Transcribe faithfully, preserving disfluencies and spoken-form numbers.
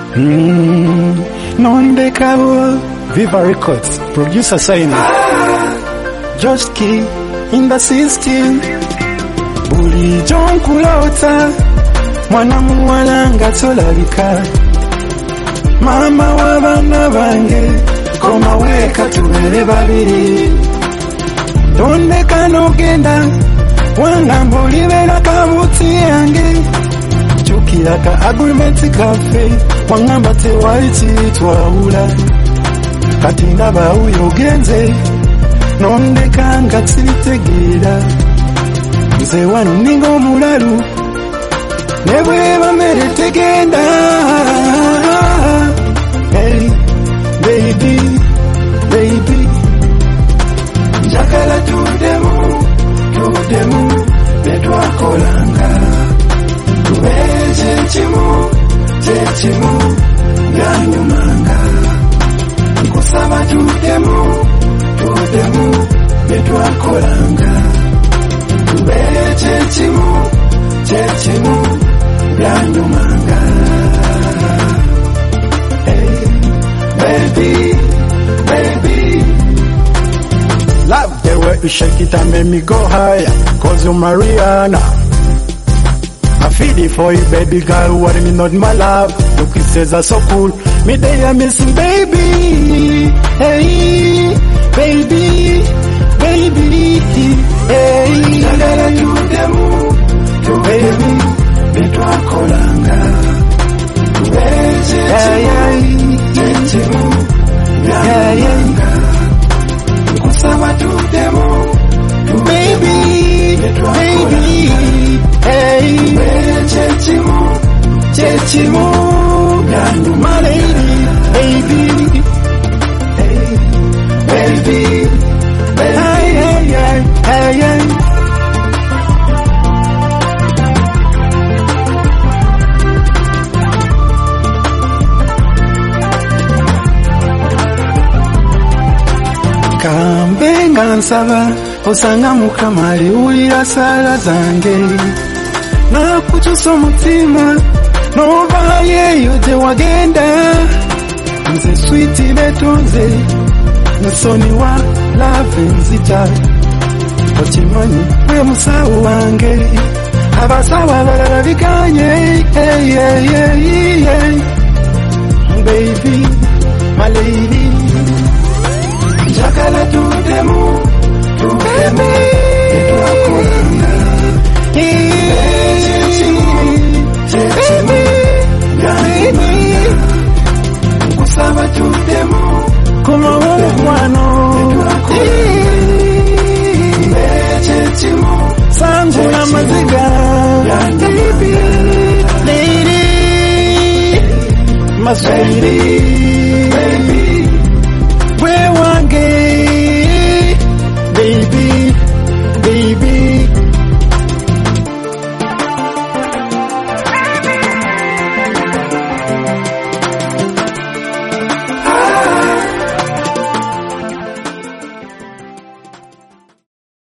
Mm, Nonde Kabo, Viva Records, producer sign. Just key in the system. Buli John Kulota, mwana muwalanga tolabika. Mama wabana bange, koma weka tubere babiri. Donde kanogenda, wanga mbulibera kabuti yange. Chukiraka agreement cafe, wanga mbate waiti twawula. Kati ndaba uyogenze, nonde kanga tsitegira. Nze wano ningo mulalu, nebwe bamere tegenda. Hey, baby, baby, njagala tudemu, tudemu, netwakolanga. Tube chechimu, chechimu, nyanyumanga. Nkusaba tudemu, tudemu, netwakolanga. Tube chechimu, chechimu, nyanyumanga. Baby, baby, love the way you shake it and make me go higher. Cause you're Mariana. I feel it for you, baby girl. What me not my love. Your kisses are so cool. Me they are missing, baby. Hey, baby, baby. Hey, jagala to demu, to baby, me to akolanga. To beje, hey, chechimu, nyanyanga. Kusaba to demu, to baby, baby. Hey, chechimu, chechimu, nyandu my lady, baby, hey, baby, baby, hey, hey, hey, hey. Kambenga nsaba, osanga mukamali ulira sala zange. Na kuchusa mutima, nova yeyo te wagenda. Nze sweeti betonze, nsoni wa love nzita. Ochimanyi, we musawu wange. Abasawa balala bikanye, hey, hey, hey, hey. Baby, my lady. Njagala tudemu, tudemu, netwakolanga. Kusaba tudemu, kuma wano. Chechimu, sangu na maziga. Baby, lady, my sweetie.